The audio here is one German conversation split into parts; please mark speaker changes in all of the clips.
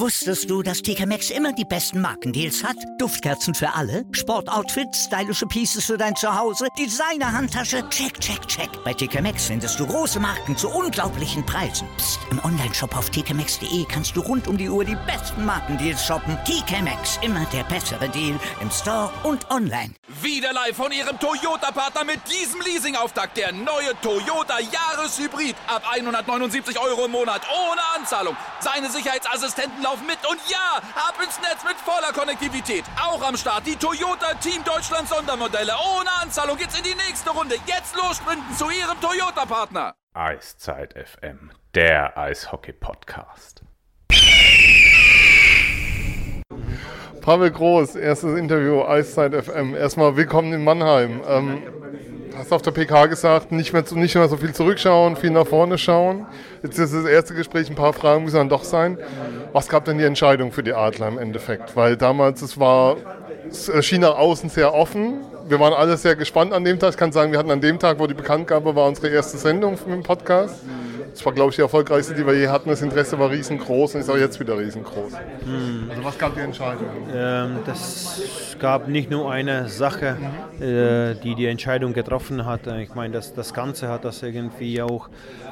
Speaker 1: Wusstest du, dass TK Maxx immer die besten Markendeals hat? Duftkerzen für alle, Sportoutfits, stylische Pieces für dein Zuhause, Designer-Handtasche, check, check, check. Bei TK Maxx findest du große Marken zu unglaublichen Preisen. Psst. Im Onlineshop auf tkmaxx.de kannst du rund um die Uhr die besten Markendeals shoppen. TK Maxx, immer der bessere Deal im Store und online.
Speaker 2: Wieder live von Ihrem Toyota-Partner mit diesem Leasing-Auftakt. Der neue Toyota Jahreshybrid. Ab 179 € im Monat. Ohne Anzahlung. Seine Sicherheitsassistenten laufen mit. Und ja, ab ins Netz mit voller Konnektivität. Auch am Start die Toyota Team Deutschland Sondermodelle. Ohne Anzahlung geht's in die nächste Runde. Jetzt los sprinten zu Ihrem Toyota-Partner.
Speaker 3: Eiszeit FM, der Eishockey-Podcast.
Speaker 4: Pavel Groß, erstes Interview, Eiszeit FM. Erstmal willkommen in Mannheim. Hast auf der PK gesagt, nicht mehr so viel zurückschauen, viel nach vorne schauen. Jetzt ist das erste Gespräch, ein paar Fragen müssen dann doch sein. Was gab denn die Entscheidung für die Adler im Endeffekt? Weil damals, es schien nach außen sehr offen. Wir waren alle sehr gespannt an dem Tag. Ich kann sagen, wir hatten an dem Tag, wo die Bekanntgabe war, unsere erste Sendung mit dem Podcast. Das war, glaube ich, die erfolgreichste, die wir je hatten. Das Interesse war riesengroß und ist auch jetzt wieder riesengroß. Also was gab die Entscheidung?
Speaker 5: Das gab nicht nur eine Sache, die Entscheidung getroffen hat. Ich meine, das Ganze hat das irgendwie auch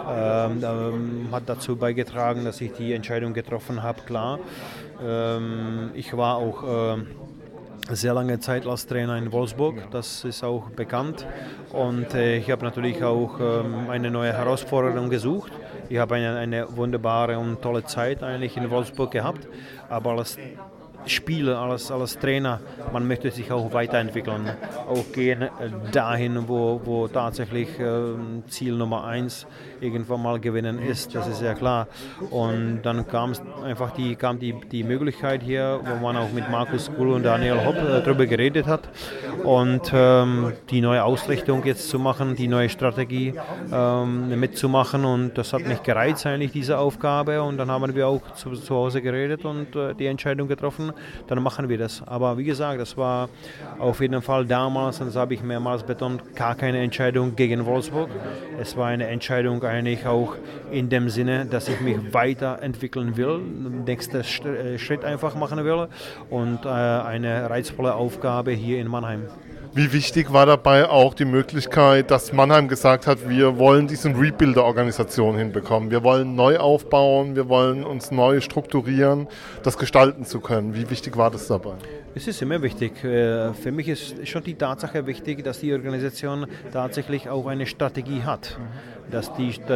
Speaker 5: hat dazu beigetragen, dass ich die Entscheidung getroffen habe, klar. Ich war auch sehr lange Zeit als Trainer in Wolfsburg, das ist auch bekannt. Und ich habe natürlich auch eine neue Herausforderung gesucht. Ich habe eine wunderbare und tolle Zeit eigentlich in Wolfsburg gehabt, aber als Spieler, als Trainer, man möchte sich auch weiterentwickeln, auch gehen dahin, wo tatsächlich Ziel Nummer 1 irgendwann mal gewinnen ist, das ist ja klar. Und dann kam die Möglichkeit hier, wo man auch mit Markus Kuhl und Daniel Hopp darüber geredet hat und die neue Ausrichtung jetzt zu machen, die neue Strategie mitzumachen, und das hat mich gereizt eigentlich, diese Aufgabe, und dann haben wir auch zu Hause geredet und die Entscheidung getroffen, dann machen wir das. Aber wie gesagt, das war auf jeden Fall damals, und das habe ich mehrmals betont, gar keine Entscheidung gegen Wolfsburg. Es war eine Entscheidung eigentlich auch in dem Sinne, dass ich mich weiterentwickeln will, den nächsten Schritt einfach machen will, und eine reizvolle Aufgabe hier in Mannheim.
Speaker 4: Wie wichtig war dabei auch die Möglichkeit, dass Mannheim gesagt hat, wir wollen diese Rebuilder-Organisation hinbekommen. Wir wollen neu aufbauen, wir wollen uns neu strukturieren, das gestalten zu können. Wie wichtig war das dabei?
Speaker 5: Es ist immer wichtig. Für mich ist schon die Tatsache wichtig, dass die Organisation tatsächlich auch eine Strategie hat. Dass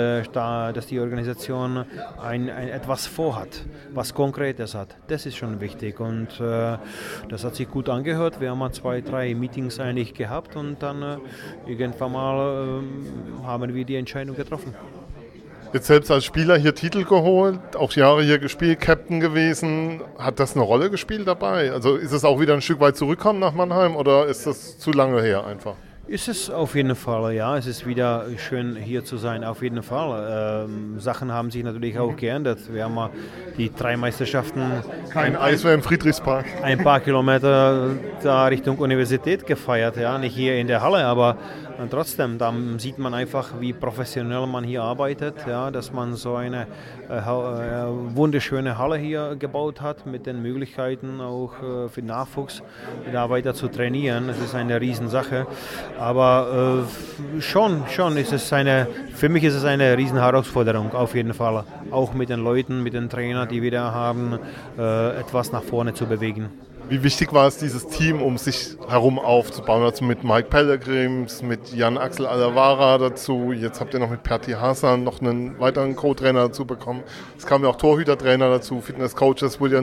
Speaker 5: die Organisation etwas vorhat, was Konkretes hat. Das ist schon wichtig, und das hat sich gut angehört. Wir haben mal 2, 3 Meetings eigentlich gehabt, und dann irgendwann mal haben wir die Entscheidung getroffen.
Speaker 4: Jetzt selbst als Spieler hier Titel geholt, auch Jahre hier gespielt, Captain gewesen. Hat das eine Rolle gespielt dabei? Also ist es auch wieder ein Stück weit zurückkommen nach Mannheim, oder ist das zu lange her einfach?
Speaker 5: Ist es auf jeden Fall, ja. Es ist wieder schön, hier zu sein, auf jeden Fall. Sachen haben sich natürlich auch geändert. Wir haben mal die 3 Meisterschaften.
Speaker 4: Kein Eis mehr im Friedrichspark.
Speaker 5: Ein paar Kilometer da Richtung Universität gefeiert, ja. Nicht hier in der Halle, aber trotzdem, da sieht man einfach, wie professionell man hier arbeitet, ja. Dass man so eine wunderschöne Halle hier gebaut hat, mit den Möglichkeiten auch für Nachwuchs, da weiter zu trainieren. Das ist eine Riesensache. Aber schon ist es für mich ist es eine riesen Herausforderung, auf jeden Fall. Auch mit den Leuten, mit den Trainern, die wir da haben, etwas nach vorne zu bewegen.
Speaker 4: Wie wichtig war es, dieses Team um sich herum aufzubauen? Also mit Mike Pellegrims, mit Jan-Axel Alavara dazu. Jetzt habt ihr noch mit Pertti Hassan noch einen weiteren Co-Trainer dazu bekommen. Es kamen ja auch Torhüter-Trainer dazu, Fitness-Coaches. Es wurde ja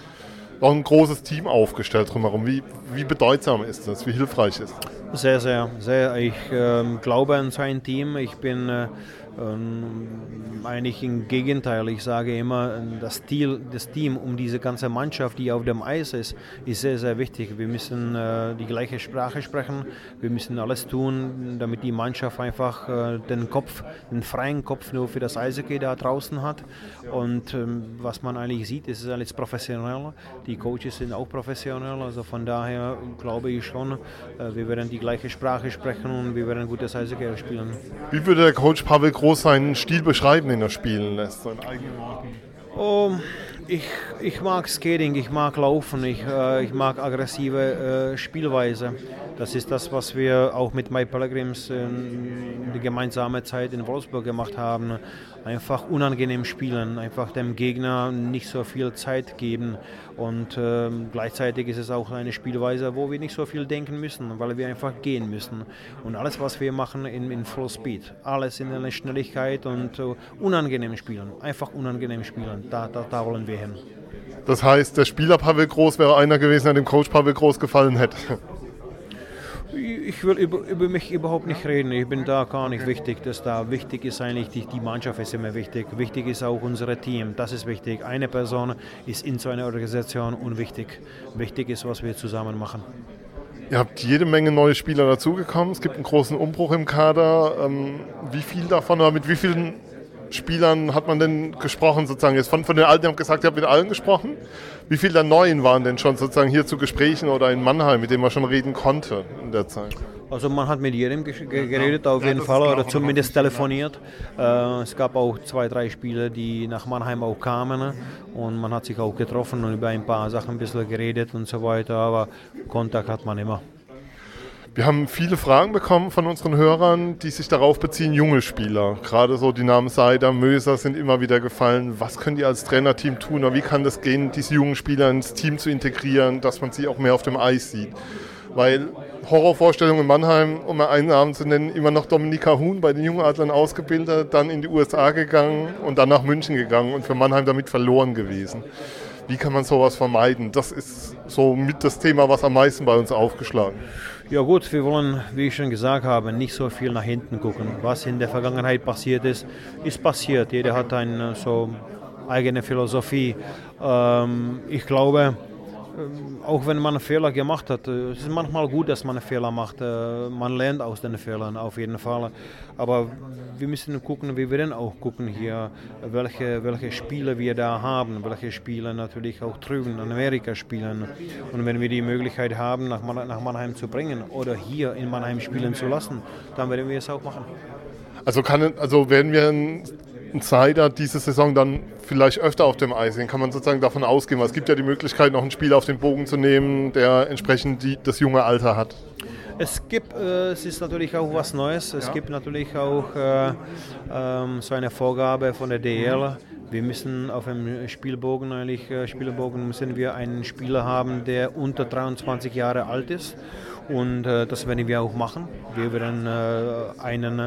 Speaker 4: ein großes Team aufgestellt drumherum. Wie bedeutsam ist das? Wie hilfreich ist das?
Speaker 5: Sehr, sehr, sehr. Ich glaube an sein Team. Ich bin eigentlich im Gegenteil. Ich sage immer, das Team um diese ganze Mannschaft, die auf dem Eis ist sehr, sehr wichtig. Wir müssen die gleiche Sprache sprechen. Wir müssen alles tun, damit die Mannschaft einfach den freien Kopf nur für das Eishockey da draußen hat. Und was man eigentlich sieht, ist alles professionell. Die Coaches sind auch professionell. Also von daher glaube ich schon, wir werden die gleiche Sprache sprechen und wir werden ein gutes Eishockey spielen.
Speaker 4: Wie würde der Coach Pavel Groß seinen Stil beschreiben, den er spielen lässt, so in eigenen Worten?
Speaker 5: Ich mag Skating, ich mag Laufen, ich mag aggressive Spielweise. Das ist das, was wir auch mit My Pilgrims die gemeinsame Zeit in Wolfsburg gemacht haben. Einfach unangenehm spielen, einfach dem Gegner nicht so viel Zeit geben. Und gleichzeitig ist es auch eine Spielweise, wo wir nicht so viel denken müssen, weil wir einfach gehen müssen. Und alles, was wir machen in Full Speed, alles in einer Schnelligkeit und unangenehm spielen, einfach unangenehm spielen, da wollen wir hin.
Speaker 4: Das heißt, der Spieler Pavel Groß wäre einer gewesen, der dem Coach Pavel Groß gefallen hätte.
Speaker 5: Ich will über mich überhaupt nicht reden. Ich bin da gar nicht wichtig. Das da wichtig ist eigentlich, die Mannschaft ist immer wichtig. Wichtig ist auch unser Team. Das ist wichtig. Eine Person ist in so einer Organisation unwichtig. Wichtig ist, was wir zusammen machen.
Speaker 4: Ihr habt jede Menge neue Spieler dazugekommen. Es gibt einen großen Umbruch im Kader. Wie viel davon oder mit wie vielen Spielern hat man denn gesprochen sozusagen? Jetzt von den Alten, ihr habt gesagt, ihr habt mit allen gesprochen. Wie viele der Neuen waren denn schon sozusagen hier zu Gesprächen oder in Mannheim, mit denen man schon reden konnte in der Zeit?
Speaker 5: Also man hat mit jedem geredet auf jeden Fall oder zumindest telefoniert. Es gab auch 2, 3 Spieler, die nach Mannheim auch kamen und man hat sich auch getroffen und über ein paar Sachen ein bisschen geredet und so weiter, aber Kontakt hat man immer.
Speaker 4: Wir haben viele Fragen bekommen von unseren Hörern, die sich darauf beziehen, junge Spieler. Gerade so die Namen Seider, Möser sind immer wieder gefallen. Was können die als Trainerteam tun oder wie kann das gehen, diese jungen Spieler ins Team zu integrieren, dass man sie auch mehr auf dem Eis sieht? Weil Horrorvorstellungen in Mannheim, um mal einen Namen zu nennen, immer noch Dominika Huhn bei den Jungadlern ausgebildet, dann in die USA gegangen und dann nach München gegangen und für Mannheim damit verloren gewesen. Wie kann man sowas vermeiden? Das ist so mit das Thema, was am meisten bei uns aufgeschlagen.
Speaker 5: Ja gut, wir wollen, wie ich schon gesagt habe, nicht so viel nach hinten gucken. Was in der Vergangenheit passiert ist, ist passiert. Jeder hat eine so eigene Philosophie. Ich glaube, auch wenn man einen Fehler gemacht hat, es ist manchmal gut, dass man einen Fehler macht. Man lernt aus den Fehlern auf jeden Fall. Aber wir müssen gucken, wie wir denn auch gucken hier, welche Spiele wir da haben, welche Spiele natürlich auch drüben in Amerika spielen. Und wenn wir die Möglichkeit haben, nach Mannheim zu bringen oder hier in Mannheim spielen zu lassen, dann werden wir es auch machen.
Speaker 4: Also werden wir ein Seider diese Saison dann vielleicht öfter auf dem Eis sehen? Kann man sozusagen davon ausgehen? Weil es gibt ja die Möglichkeit, noch einen Spieler auf den Bogen zu nehmen, der entsprechend das junge Alter hat.
Speaker 5: Es ist natürlich auch was Neues. Es gibt natürlich auch so eine Vorgabe von der DL. Wir müssen auf dem Spielbogen müssen wir einen Spieler haben, der unter 23 Jahre alt ist. Und das werden wir auch machen. Wir werden einen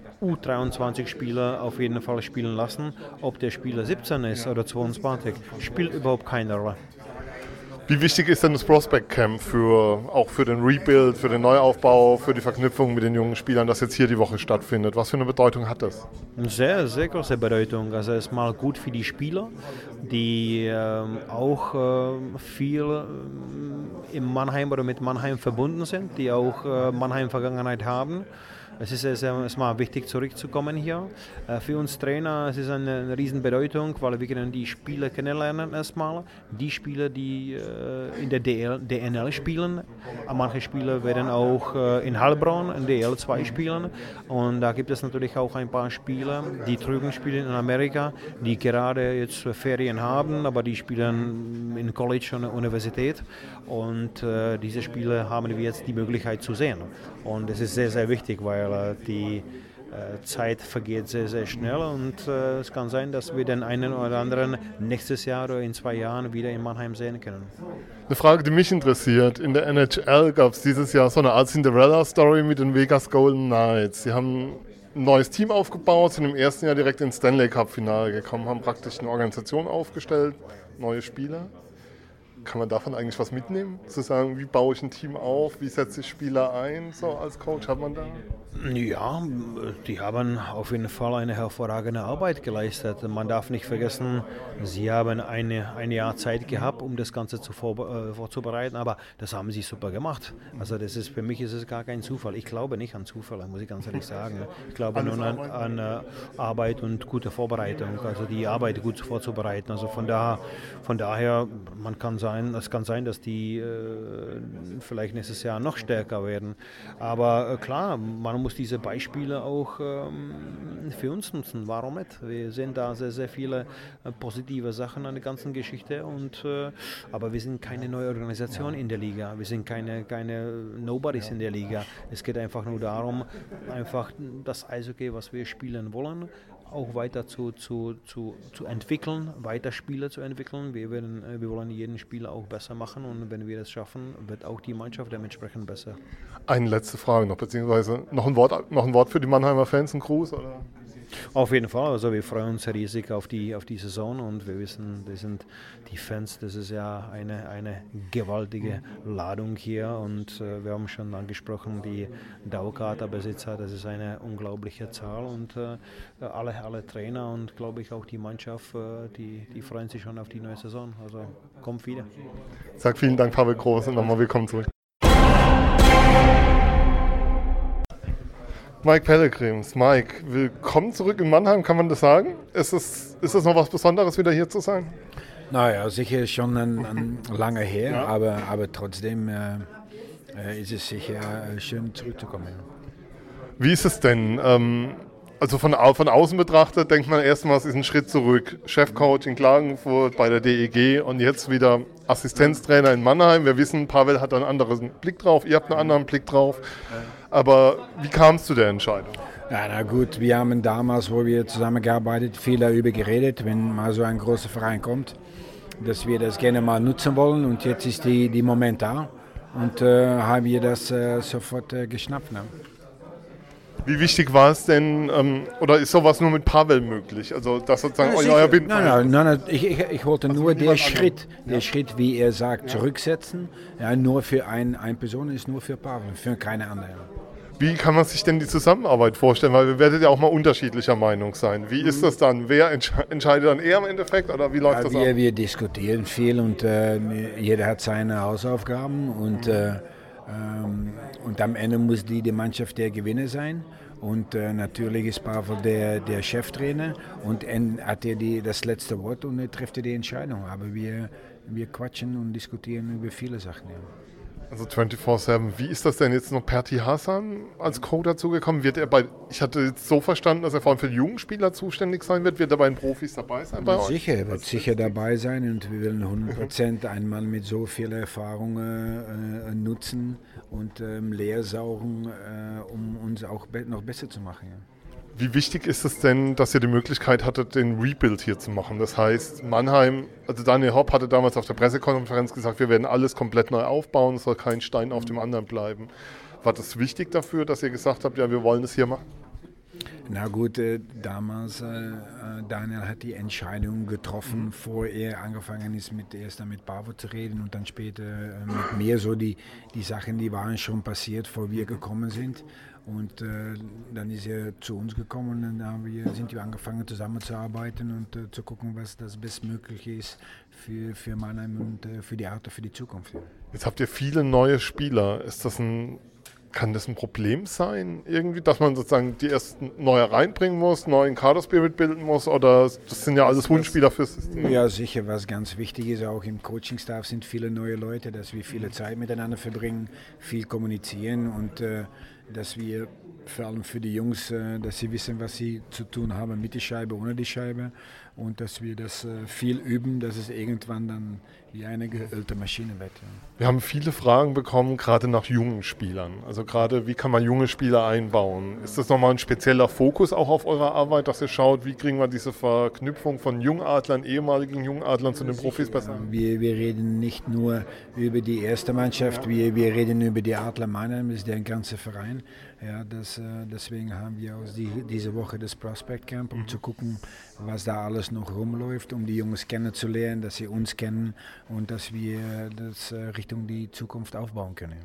Speaker 5: U23-Spieler auf jeden Fall spielen lassen. Ob der Spieler 17 ist oder 22, spielt überhaupt keine Rolle.
Speaker 4: Wie wichtig ist denn das Prospect Camp auch für den Rebuild, für den Neuaufbau, für die Verknüpfung mit den jungen Spielern, das jetzt hier die Woche stattfindet? Was für eine Bedeutung hat das?
Speaker 5: Eine sehr, sehr große Bedeutung. Also es ist mal gut für die Spieler, die auch viel in Mannheim oder mit Mannheim verbunden sind, die auch Mannheim-Vergangenheit haben. Es ist mal wichtig, zurückzukommen hier. Für uns Trainer ist es eine Riesenbedeutung, weil wir können die Spieler kennenlernen erstmal. Die Spieler, die in der DNL spielen. Manche Spieler werden auch in Heilbronn in DL2 spielen. Und da gibt es natürlich auch ein paar Spieler, die drüben spielen in Amerika, die gerade jetzt Ferien haben, aber die spielen in College und Universität. Und diese Spieler haben wir jetzt die Möglichkeit zu sehen. Und das ist sehr, sehr wichtig, weil die Zeit vergeht sehr, sehr schnell und es kann sein, dass wir den einen oder anderen nächstes Jahr oder in 2 Jahren wieder in Mannheim sehen können.
Speaker 4: Eine Frage, die mich interessiert. In der NHL gab es dieses Jahr so eine Art Cinderella-Story mit den Vegas Golden Knights. Sie haben ein neues Team aufgebaut, sind im ersten Jahr direkt ins Stanley Cup-Finale gekommen, haben praktisch eine Organisation aufgestellt, neue Spieler. Kann man davon eigentlich was mitnehmen? Zu sagen, wie baue ich ein Team auf, wie setze ich Spieler ein, so als Coach, hat man da?
Speaker 5: Ja, die haben auf jeden Fall eine hervorragende Arbeit geleistet. Man darf nicht vergessen, sie haben ein Jahr Zeit gehabt, um das Ganze vorzubereiten, aber das haben sie super gemacht. Also für mich ist es gar kein Zufall. Ich glaube nicht an Zufall, muss ich ganz ehrlich sagen. Ich glaube nur an Arbeit und gute Vorbereitung, also die Arbeit gut vorzubereiten. Also von daher, man kann kann sein, dass die vielleicht nächstes Jahr noch stärker werden. Aber klar, man muss diese Beispiele auch für uns nutzen. Warum nicht? Wir sehen da sehr, sehr viele positive Sachen an der ganzen Geschichte. Aber wir sind keine neue Organisation in der Liga. Wir sind keine Nobodies in der Liga. Es geht einfach nur darum, einfach das Eishockey, was wir spielen wollen, auch weiter zu entwickeln, weiter Spieler zu entwickeln. Wir wollen jeden Spieler auch besser machen und wenn wir das schaffen, wird auch die Mannschaft dementsprechend besser.
Speaker 4: Eine letzte Frage noch, beziehungsweise noch ein Wort für die Mannheimer Fans, ein Gruß, oder?
Speaker 5: Auf jeden Fall, also wir freuen uns riesig auf die Saison und wir wissen, die Fans, das ist ja eine gewaltige Ladung hier und wir haben schon angesprochen, die Dauerkartenbesitzer, das ist eine unglaubliche Zahl und alle Trainer und glaube ich auch die Mannschaft, die freuen sich schon auf die neue Saison, also kommt wieder.
Speaker 4: Sag vielen Dank, Pavel Groß, und nochmal willkommen zurück. Mike Pellegrims. Mike, willkommen zurück in Mannheim, kann man das sagen? Ist es noch was Besonderes, wieder hier zu sein?
Speaker 6: Naja, sicher schon lange her, ja. aber trotzdem ist es sicher schön zurückzukommen.
Speaker 4: Wie ist es denn? Also von außen betrachtet denkt man erstmal, es ist ein Schritt zurück. Chefcoach in Klagenfurt bei der DEG und jetzt wieder Assistenztrainer in Mannheim. Wir wissen, Pavel hat einen anderen Blick drauf, ihr habt einen anderen Blick drauf. Aber wie kam es zu der Entscheidung?
Speaker 6: Ja, na gut, wir haben damals, wo wir zusammengearbeitet, viel darüber geredet, wenn mal so ein großer Verein kommt, dass wir das gerne mal nutzen wollen und jetzt ist die Moment da und haben wir das sofort geschnappt. Ne?
Speaker 4: Wie wichtig war es denn, oder ist sowas nur mit Pavel möglich? Also das sozusagen euer Bild?
Speaker 6: Nein, ich wollte nur der Schritt, wie er sagt, zurücksetzen. Ja, nur für eine Person ist nur für Pavel, für keine andere.
Speaker 4: Wie kann man sich denn die Zusammenarbeit vorstellen? Weil wir werden ja auch mal unterschiedlicher Meinung sein. Wie ist das dann? Wer entscheidet dann eher im Endeffekt oder wie läuft das ab?
Speaker 6: Wir diskutieren viel und jeder hat seine Hausaufgaben und am Ende muss die Mannschaft der Gewinner sein. Und natürlich ist Pavel der Cheftrainer und hat er das letzte Wort und trifft die Entscheidung. Aber wir quatschen und diskutieren über viele Sachen. Ja.
Speaker 4: Also 24/7. Wie ist das denn jetzt noch Pertti Hassan als Co. dazugekommen? Ich hatte jetzt so verstanden, dass er vor allem für die jungen Spieler zuständig sein wird. Wird er bei den Profis dabei sein bei euch?
Speaker 6: Sicher, er wird sicher dabei sein und wir wollen 100% einen Mann mit so viel Erfahrung nutzen und leersaugen, um uns auch noch besser zu machen. Ja.
Speaker 4: Wie wichtig ist es denn, dass ihr die Möglichkeit hattet, den Rebuild hier zu machen? Das heißt, Mannheim, also Daniel Hopp hatte damals auf der Pressekonferenz gesagt, wir werden alles komplett neu aufbauen, es soll kein Stein auf dem anderen bleiben. War das wichtig dafür, dass ihr gesagt habt, ja, wir wollen es hier machen?
Speaker 6: Na gut, damals Daniel hat die Entscheidung getroffen, bevor er angefangen ist, erst mit Pavel zu reden und dann später mit mir. So die Sachen, die waren schon passiert, bevor wir gekommen sind. Und dann ist er zu uns gekommen und dann sind wir angefangen zusammenzuarbeiten und zu gucken, was das Bestmögliche ist für Mannheim und für die Art für die Zukunft.
Speaker 4: Jetzt habt ihr viele neue Spieler. Kann das ein Problem sein, irgendwie, dass man sozusagen die erst neue reinbringen muss, neuen Kader-Spirit bilden muss, oder das sind ja alles Wunschspieler fürs System?
Speaker 6: Ja, sicher, was ganz wichtig ist, auch im Coaching-Staff sind viele neue Leute, dass wir viele Zeit miteinander verbringen, viel kommunizieren und dass wir vor allem für die Jungs, dass sie wissen, was sie zu tun haben mit der Scheibe, ohne die Scheibe und dass wir das viel üben, dass es irgendwann dann wie eine geölte Maschine wird. Ja.
Speaker 4: Wir haben viele Fragen bekommen, gerade nach jungen Spielern. Also gerade, wie kann man junge Spieler einbauen? Ist das nochmal ein spezieller Fokus auch auf eurer Arbeit, dass ihr schaut, wie kriegen wir diese Verknüpfung von Jungadlern, ehemaligen Jungadlern zu den Profis besser?
Speaker 6: Wir reden nicht nur über die erste Mannschaft, wir reden über die Adler Mannheim, das ist der ganze Verein. Ja, deswegen haben wir auch diese Woche das Prospect Camp, um zu gucken, was da alles noch rumläuft, um die Jungs kennenzulernen, dass sie uns kennen und dass wir das Richtung die Zukunft aufbauen können.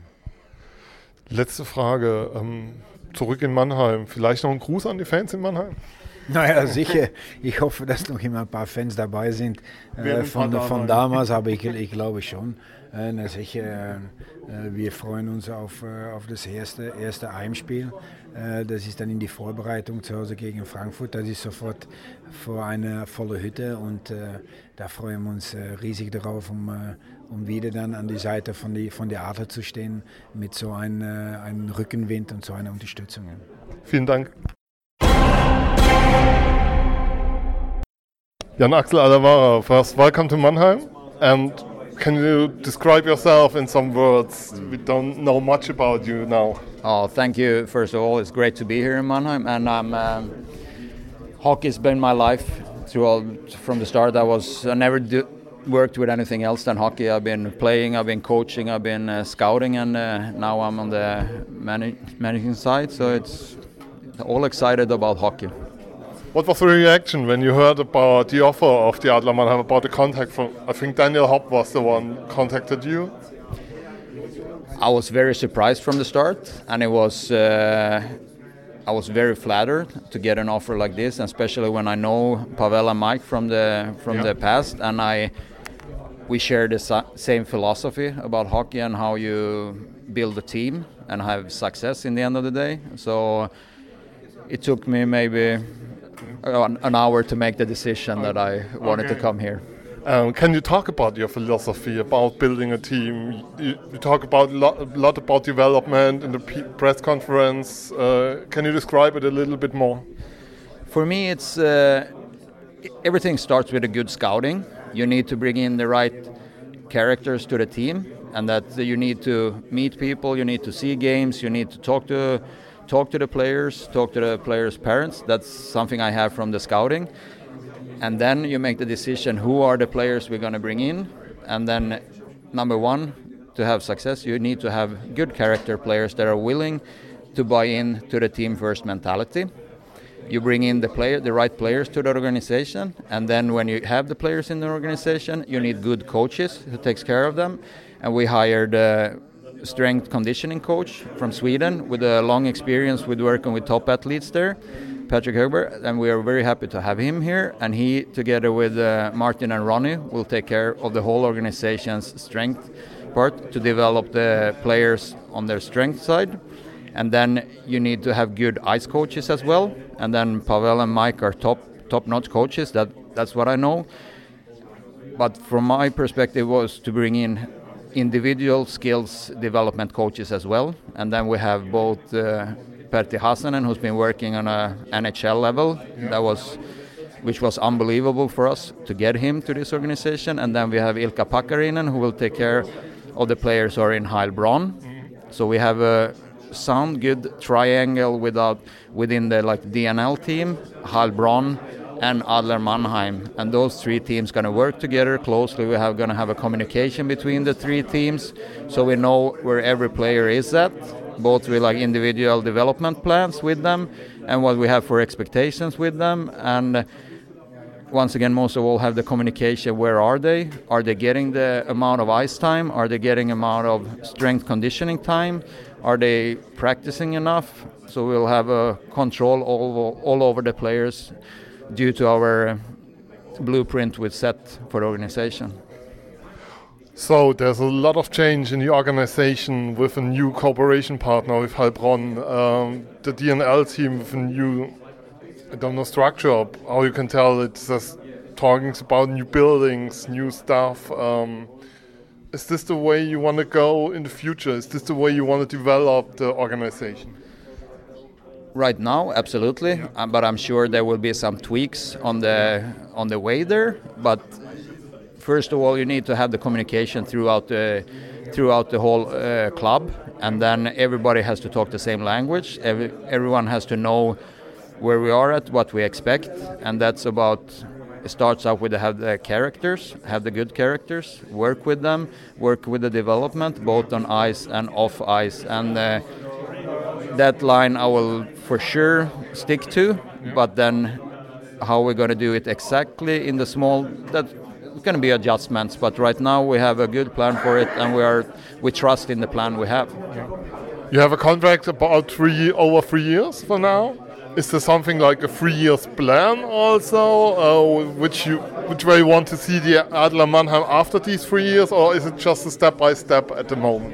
Speaker 4: Letzte Frage, zurück in Mannheim. Vielleicht noch ein Gruß an die Fans in Mannheim?
Speaker 6: Naja, sicher. Ich hoffe, dass noch immer ein paar Fans dabei sind von damals, aber ich glaube schon. Sicher, wir freuen uns auf das erste Heimspiel. Das ist dann in die Vorbereitung zu Hause gegen Frankfurt. Das ist sofort vor einer vollen Hütte und da freuen wir uns riesig darauf, um wieder dann an die Seite von der Adler zu stehen mit so einem Rückenwind und so einer Unterstützung.
Speaker 4: Vielen Dank. Jan-Axel Alavara, first welcome to Mannheim, and can you describe yourself in some words? We don't know much about you now.
Speaker 7: Oh, thank you. First of all, it's great to be here in Mannheim, and hockey's been my life from the start. I never worked with anything else than hockey. I've been playing, I've been coaching, I've been scouting, and now I'm on the managing side. So it's all excited about hockey.
Speaker 4: What was the reaction when you heard about the offer of the Adler Mannheim, about the contact from, I think Daniel Hopp was the one contacted you?
Speaker 7: I was very surprised from the start, and I was very flattered to get an offer like this, and especially when I know Pavel and Mike from the past, and we share the same philosophy about hockey and how you build a team and have success in the end of the day. So it took me maybe an hour to make the decision that I wanted to come here.
Speaker 4: Can you talk about your philosophy about building a team? You talk about a lot about development in the press conference. Can you describe it a little bit more?
Speaker 7: For me, it's everything starts with a good scouting. You need to bring in the right characters to the team, and that you need to meet people, you need to see games, you need to talk to the players, talk to the players' parents. That's something I have from the scouting. And then you make the decision, who are the players we're going to bring in. And then, number one, to have success, you need to have good character players that are willing to buy in to the team first mentality. You bring in the right players to the organization. And then when you have the players in the organization, you need good coaches who takes care of them. And we hired a strength conditioning coach from Sweden with a long experience with working with top athletes there, Patrick Högberg, and we are very happy to have him here. And he, together with Martin and Ronnie, will take care of the whole organization's strength part to develop the players on their strength side. And then you need to have good ice coaches as well. And then Pavel and Mike are top-notch coaches. That's what I know. But from my perspective was to bring in individual skills development coaches as well. And then we have both Pertti Hasanen, who's been working on a NHL level, which was unbelievable for us to get him to this organization. And then we have Ilkka Pakarinen, who will take care of the players who are in Heilbronn. So we have a sound good triangle within the DNL team, Heilbronn and Adler Mannheim, and those three teams going to work together closely. We are going to have a communication between the three teams, so we know where every player is at, both with individual development plans with them and what we have for expectations with them. And once again, most of all, have the communication. Where are they? Are they getting the amount of ice time? Are they getting amount of strength conditioning time? Are they practicing enough? So we'll have a control all over the players due to our blueprint we've set for the organization.
Speaker 4: So there's a lot of change in the organization with a new cooperation partner with Heilbronn, the DNL team with a new, I don't know, structure, how you can tell it's just talking about new buildings, new stuff. Is this the way you want to go in the future? Is this the way you want to develop the organization?
Speaker 7: Right now, absolutely, but I'm sure there will be some tweaks on the way there. But first of all, you need to have the communication throughout the whole club, and then everybody has to talk the same language. Everyone has to know where we are at, what we expect, and that's about. It starts out with have the characters, have the good characters, work with them, work with the development, both on ice and off ice, and that line I will for sure stick to. But then how we're going to do it exactly in the small, that's going to be adjustments. But right now we have a good plan for it, and we trust in the plan we have.
Speaker 4: You have a contract about over 3 years for now. Is there something like a 3 years plan also, which way you want to see the Adler Mannheim after these 3 years, or is it just a step by step at the moment?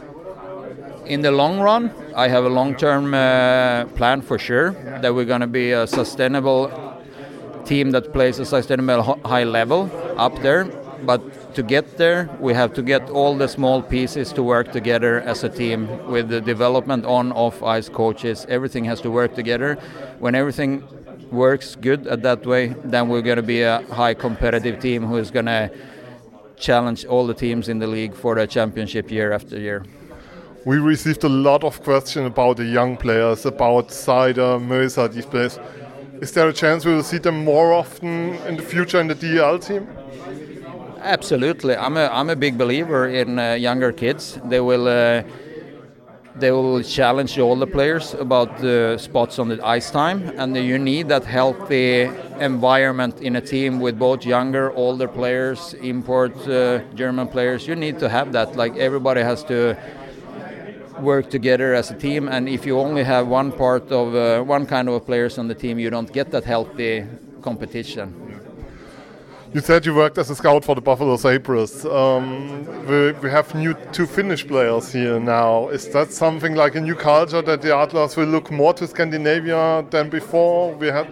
Speaker 7: In the long run, I have a long-term plan for sure that we're going to be a sustainable team that plays a sustainable high level up there. But to get there, we have to get all the small pieces to work together as a team with the development on, off ice coaches. Everything has to work together. When everything works good at that way, then we're going to be a high competitive team who is going to challenge all the teams in the league for the championship year after year.
Speaker 4: We received a lot of questions about the young players, about Seider, Möser, these players. Is there a chance we will see them more often in the future in the DEL team?
Speaker 7: Absolutely. I'm a big believer in younger kids. They will challenge all the players about the spots on the ice time, and you need that healthy environment in a team with both younger, older players, import German players. You need to have that. Like, everybody has to work together as a team, and if you only have one part of one kind of players on the team, you don't get that healthy competition.
Speaker 4: You said you worked as a scout for the Buffalo Sabres. We have two Finnish players here now. Is that something like a new culture that the Adlers will look more to Scandinavia than before? We had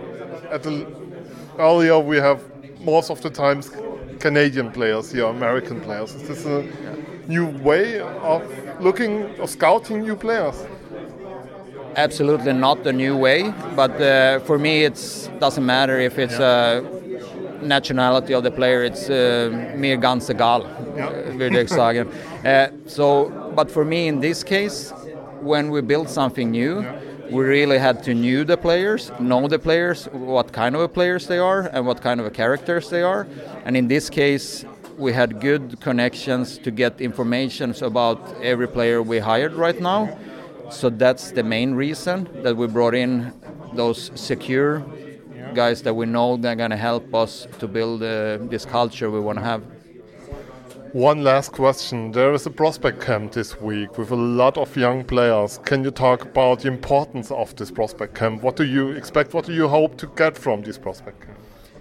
Speaker 4: earlier we have most of the times Canadian players here, American players. Is this a new way of scouting new players?
Speaker 7: Absolutely not a new way, but for me it doesn't matter if it's nationality of the player. It's mir ganz egal, würde ich sagen. But for me in this case, when we build something new, we really had to know the players, what kind of players they are and what kind of characters they are. And in this case, we had good connections to get information about every player we hired right now. So that's the main reason that we brought in those secure guys that we know they're going to help us to build this culture we want to have.
Speaker 4: One last question. There is a prospect camp this week with a lot of young players. Can you talk about the importance of this prospect camp? What do you expect? What do you hope to get from this prospect camp?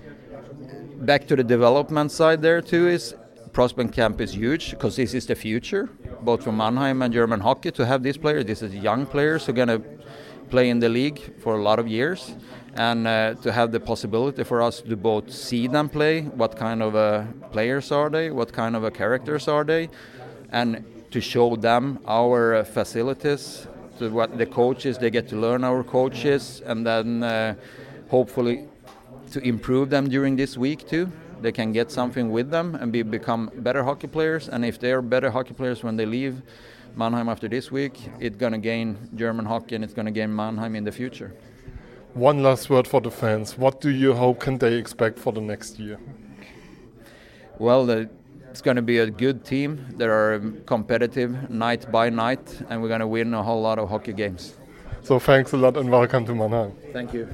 Speaker 7: Back to the development side there too, is prospect camp is huge because this is the future, both for Mannheim and German hockey, to have these players. This is young players who are going to play in the league for a lot of years, and to have the possibility for us to both see them play, what kind of players are they, what kind of characters are they, and to show them our facilities, to what the coaches, they get to learn our coaches, and then hopefully to improve them during this week too. They can get something with them and become better hockey players, and if they are better hockey players when they leave Mannheim after this week, it's going to gain German hockey and it's going to gain Mannheim in the future.
Speaker 4: One last word for the fans. What do you hope can they expect for the next year?
Speaker 7: Well, it's going to be a good team. They are competitive night by night, and we're going to win a whole lot of hockey games.
Speaker 4: So thanks a lot and welcome to Mannheim.
Speaker 7: Thank you.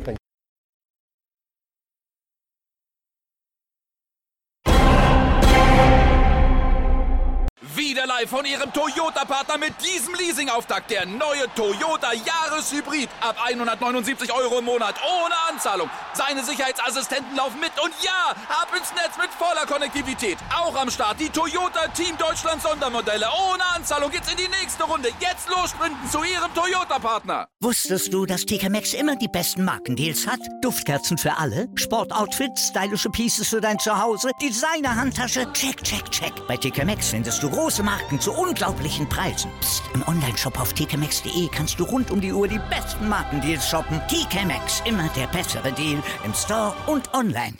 Speaker 2: Wieder live von Ihrem Toyota-Partner mit diesem Leasing-Auftakt. Der neue Toyota Jahreshybrid. Ab 179 € im Monat. Ohne Anzahlung. Seine Sicherheitsassistenten laufen mit. Und ja, ab ins Netz mit voller Konnektivität. Auch am Start die Toyota Team Deutschland Sondermodelle. Ohne Anzahlung geht's in die nächste Runde. Jetzt los sprinten zu Ihrem Toyota-Partner.
Speaker 1: Wusstest du, dass TK Maxx immer die besten Markendeals hat? Duftkerzen für alle, Sportoutfits, stylische Pieces für dein Zuhause, Designer-Handtasche, check, check, check. Bei TK Maxx findest du große Marken zu unglaublichen Preisen. Psst. Im Onlineshop auf tkmaxx.de kannst du rund um die Uhr die besten Markendeals shoppen. TK Maxx, immer der bessere Deal im Store und online.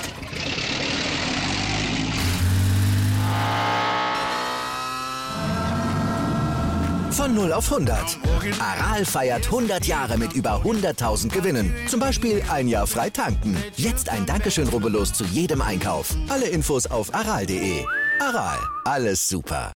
Speaker 8: Von 0 auf 100. Aral feiert 100 Jahre mit über 100.000 Gewinnen. Zum Beispiel ein Jahr frei tanken. Jetzt ein Dankeschön, rubbellos zu jedem Einkauf. Alle Infos auf aral.de. Aral, alles super.